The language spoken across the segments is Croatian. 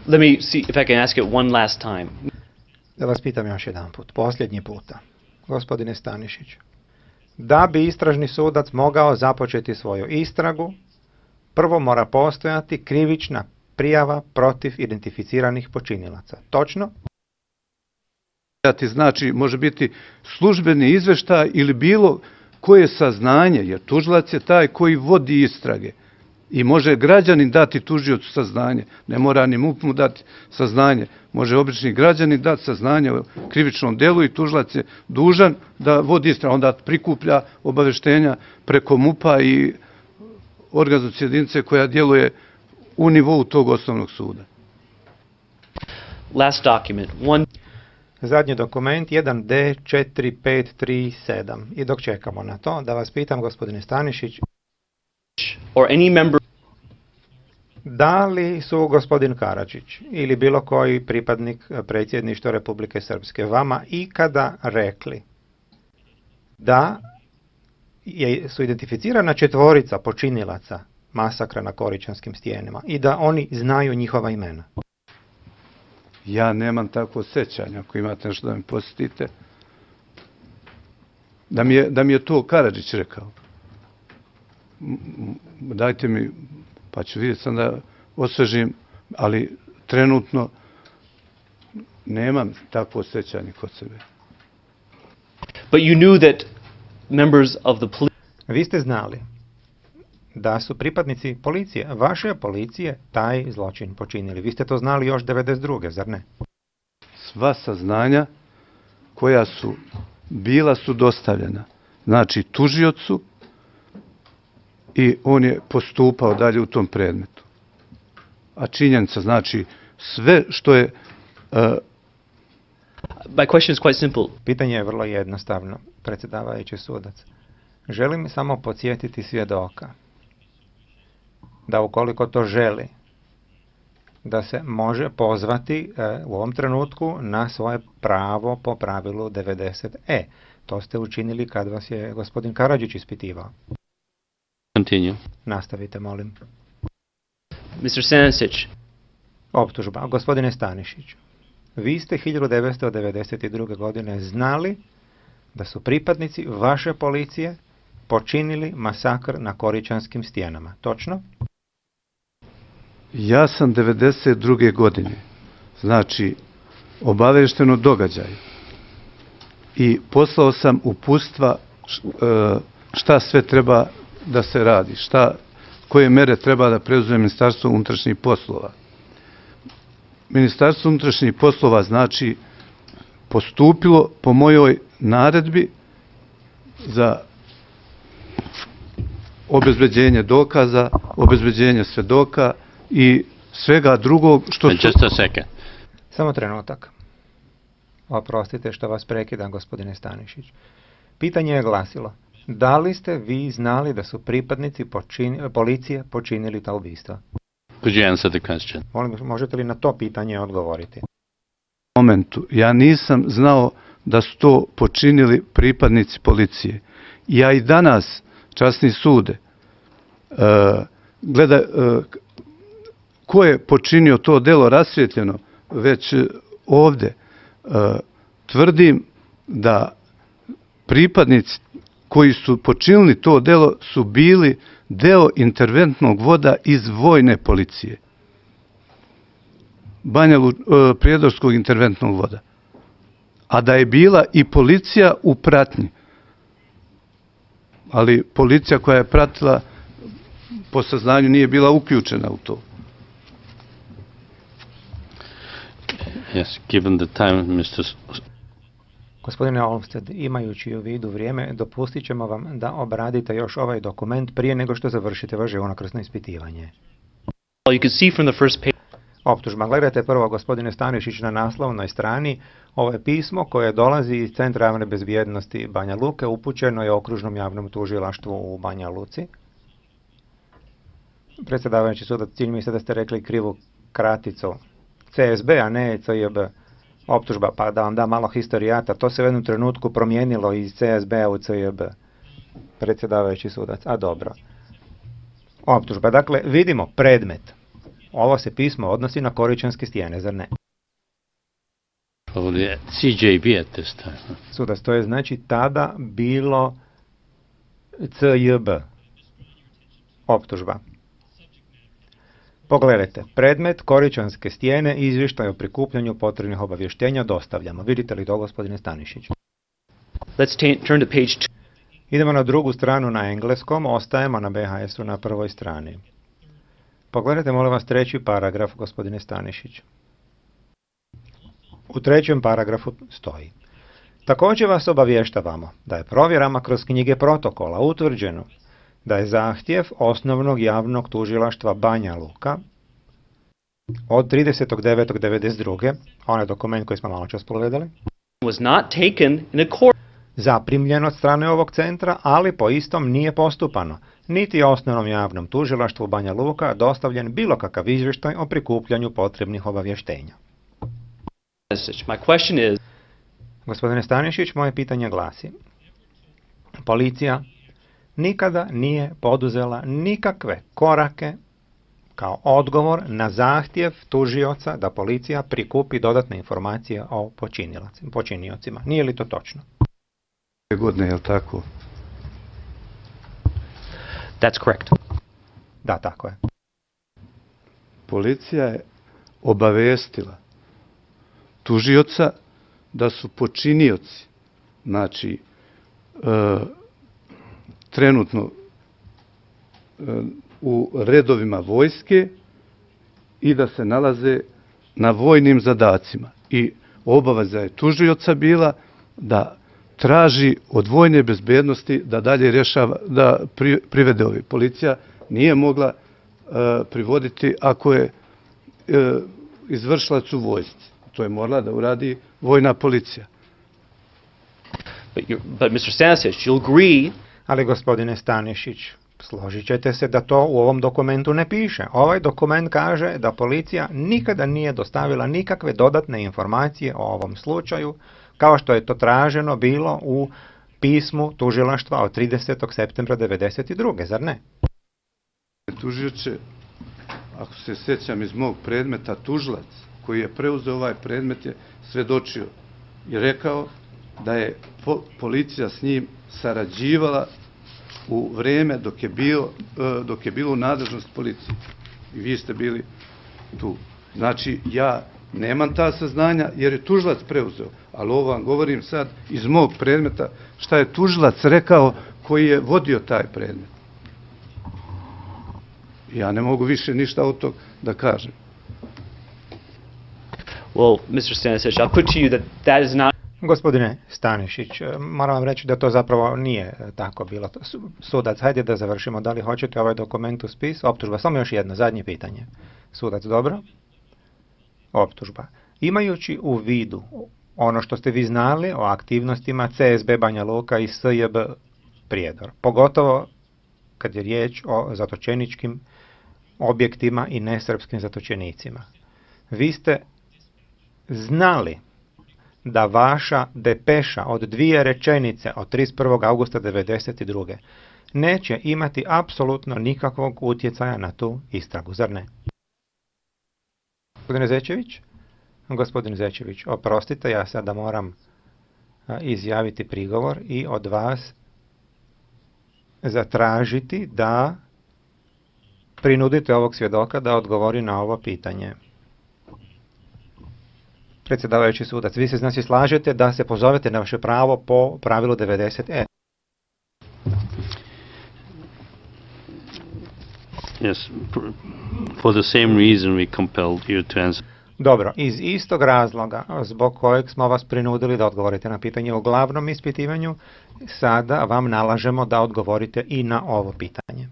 Let me see if I can ask it one last time. Da vas pitam još jedan put, posljednji puta, gospodine Stanišić. Da bi istražni sudac mogao započeti svoju istragu, prvo mora postojati krivična prijava protiv identificiranih počinilaca. Točno? Znači, može biti službeni izveštaj ili bilo koje saznanje, jer tužilac je taj koji vodi istrage. I može građanin dati tužiocu saznanje, ne mora ni MUP mu dati saznanje. Može obični građanin dati saznanje o krivičnom delu i tužilac je dužan da vodi istragu. Onda prikuplja obaveštenja preko MUP-a i organizacione jedinice koja djeluje u nivou tog osnovnog suda. Last document. Zadnji dokument 1D4537. I dok čekamo na to, da vas pitam, gospodine Stanišić, Or any member. da li su gospodin Karadžić ili bilo koji pripadnik predsjedništva Republike Srpske vama ikada rekli da su identificirana 4 počinilaca masakra na Koričanskim stijenama i da oni znaju njihova imena? Ja nemam takvo sećanje, ako imate nešto da mi posjetite. Da mi je to Karadžić rekao. Dajte mi, pa ću vidjeti sam da osvežim, ali trenutno nemam takvo sećanje kod sebe. But you knew that members of the police. Vi ste znali da su pripadnici policije, vaše policije, taj zločin počinili. Vi ste to znali još 92. zar ne? Sva saznanja koja su bila su dostavljena. Znači tužiocu i on je postupao dalje u tom predmetu. A činjenica znači sve što je... My question is quite simple. Pitanje je vrlo jednostavno, predsjedavajući sudac. Želim samo podsjetiti svjedoka da ukoliko to želi, da se može pozvati u ovom trenutku na svoje pravo po pravilu 90e. To ste učinili kad vas je gospodin Karadžić ispitivao. Continue. Nastavite, molim. Mr. Stanisic. Optužba. Gospodine Stanišiću, vi ste 1992. godine znali da su pripadnici vaše policije počinili masakr na Koričanskim stijenama. Točno? Ja sam 92. godine, znači, obavešten o događaju i poslao sam uputstva šta sve treba da se radi, koje mere treba da preuzme Ministarstvo unutrašnjih poslova. Ministarstvo unutrašnjih poslova, znači, postupilo po mojoj naredbi za obezbeđenje dokaza, obezbeđenje svedoka i svega drugog što su... Just a second. Samo trenutak. Oprostite što vas prekidam, gospodine Stanišić. Pitanje je glasilo, da li ste vi znali da su pripadnici policije počinili ta ubistva? Could you answer the question? Molim, možete li na to pitanje odgovoriti? U momentu, ja nisam znao da su to počinili pripadnici policije. Ja i danas, časni sude, ko je počinio to delo rasvijetljeno već ovde, tvrdim da pripadnici koji su počinili to delo su bili deo interventnog voda iz vojne policije. Prijedorskog interventnog voda. A da je bila i policija u pratnji. Ali policija koja je pratila po saznanju nije bila uključena u to. Yes, given the time, Mr. Gospodine Olmsted, imajući u vidu vrijeme, dopustit ćemo vam da obradite još ovaj dokument prije nego što završite vaše unakrsno ispitivanje. You can see from the first page. Optužba. Gledajte prvo, gospodine Stanišić, na naslovnoj strani. Ovo je pismo koje dolazi iz Centra javne bezbjednosti Banja Luke, upućeno je Okružnom javnom tužilaštvu u Banja Luci. Predsjedavajući sudac, cilj mi se da ste rekli krivu kraticu. CSB, a ne CJB. Optužba, pa da vam da malo historijata, to se u jednom trenutku promijenilo iz CSB-a u CJB. Predsjedavajući sudac, a dobro. Optužba, dakle, vidimo predmet. Ovo se pismo odnosi na Koričanske stijene, zar ne? Probably CJB at this time. Sudac, to je znači tada bilo CJB, optužba. Pogledajte, predmet Koričanske stijene, izvještaj o prikupljanju potrebnih obavještenja dostavljamo. Vidite li to, gospodine Stanišić? Let's turn to page 2. Idemo na drugu stranu na engleskom, ostajemo na BHS-u na prvoj strani. Pogledajte, molim vas, treći paragraf, gospodine Stanišić. U trećem paragrafu stoji: također vas obavještavamo da je provjerama kroz knjige protokola utvrđeno da je zahtjev Osnovnog javnog tužilaštva Banja Luka od 30.9.1992. onaj dokument koji smo malo čas pogledali, Was not taken in accord zaprimljen od strane ovog centra, ali po istom nije postupano. Niti Osnovnom javnom tužilaštvu Banja Luka dostavljen bilo kakav izvještaj o prikupljanju potrebnih obavještenja. My question is, Gospodine Stanišić, moje pitanje glasi: policija nikada nije poduzela nikakve korake kao odgovor na zahtjev tužioca da policija prikupi dodatne informacije o počiniocima. Nije li to točno? Godine, je li tako? that's correct. Da, tako je. Policija je obavestila tužioca da su počinioci, znači trenutno u redovima vojske i da se nalaze na vojnim zadacima. I obaveza je tužioca bila da traži od vojne bezbednosti da dalje rješava, da privede ovi. Policija nije mogla privoditi ako je izvršilac u vojsci. To je morala da uradi vojna policija. But Mr. Stanisic, you'll agree. Ali, gospodine Stanišić, složit ćete se da to u ovom dokumentu ne piše. Ovaj dokument kaže da policija nikada nije dostavila nikakve dodatne informacije o ovom slučaju, kao što je to traženo bilo u pismu tužilaštva od 30. septembra 1992. Zar ne? Tužioče, ako se sjećam iz mog predmeta, tužilac koji je preuzeo ovaj predmet je svedočio i rekao da je policija s njim sarađivala u vrijeme dok je bilo u nadležnost policije. I vi ste bili tu. Znači, ja nemam ta saznanja jer je tužilac preuzeo, ali ovo vam govorim sad iz mog predmeta šta je tužilac rekao koji je vodio taj predmet. Ja ne mogu više ništa od tog da kažem. Well, Mr. Stanisic, I'll put to you that is not. Gospodine Stanišić, moram vam reći da to zapravo nije tako bilo. Sudac, hajde da završimo. Da li hoćete ovaj dokument u spis? Optužba. Samo još jedno, zadnje pitanje. Sudac, dobro? Optužba. Imajući u vidu ono što ste vi znali o aktivnostima CSB Banja Luka i SJB Prijedor, pogotovo kad je riječ o zatočeničkim objektima i nesrpskim zatočenicima, vi ste znali da vaša depeša od 2 rečenice od 31. augusta 1992. neće imati apsolutno nikakvog utjecaja na tu istragu, zar ne? Gospodin Zečević, oprostite, ja sada moram izjaviti prigovor i od vas zatražiti da prinudite ovog svjedoka da odgovori na ovo pitanje. Predsjedavajući sudac, vi se znači slažete da se pozovete na vaše pravo po pravilu 90e? Yes, for the same reason we compelled you to answer. Dobro, iz istog razloga zbog kojeg smo vas prinudili da odgovorite na pitanje o glavnom ispitivanju, sada vam nalažemo da odgovorite i na ovo pitanje.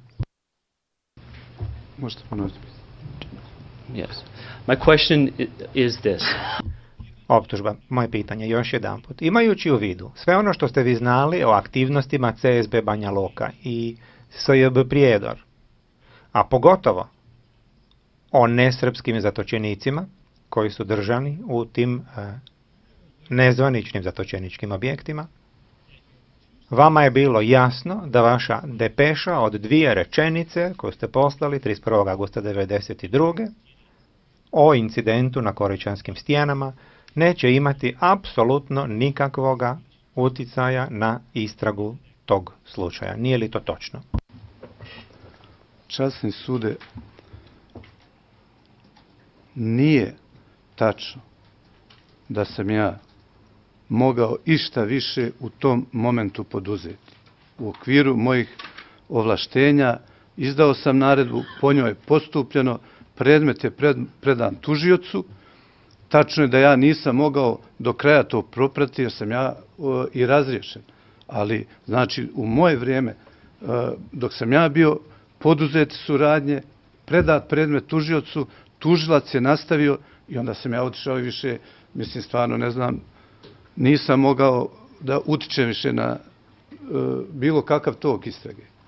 Možete ponoviti? Yes. My question is this. Optužba, moje pitanje, još jedanput. Imajući u vidu sve ono što ste vi znali o aktivnostima CSB Banja Luka i SJB Prijedor, a pogotovo o nesrpskim zatočenicima koji su držani u tim nezvaničnim zatočeničkim objektima, vama je bilo jasno da vaša depeša od 2 rečenice koju ste poslali 31. augusta 1992. o incidentu na Koričanskim stijenama neće imati apsolutno nikakvoga uticaja na istragu tog slučaja. Nije li to točno? Časni sude, nije tačno da sam ja mogao išta više u tom momentu poduzeti. U okviru mojih ovlaštenja izdao sam naredbu, po njoj je postupljeno, predmet je predan tužiocu. Tačno je da ja nisam mogao do kraja to propratiti jer sam ja i razriješen. Ali, znači, u moje vrijeme, dok sam ja bio poduzeti su radnje, predat predmet tužiocu, tužilac je nastavio i onda sam ja otišao i više, mislim, stvarno ne znam, nisam mogao da utičem više na bilo kakav tok istrage.